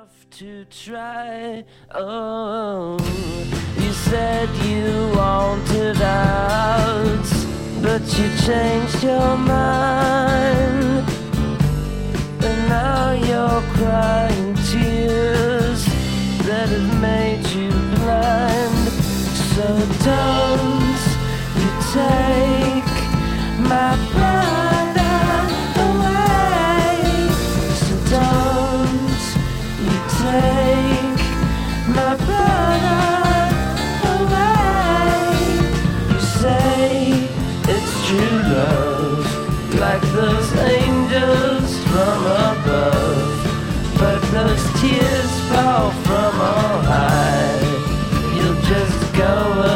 To try, oh, you said you wanted out, but you changed your mind, and now you're crying tears that have made you blind. So don't you take my brother away, so don't take my brother away. You say it's true love, like those angels from above, but those tears fall from on high. You'll just go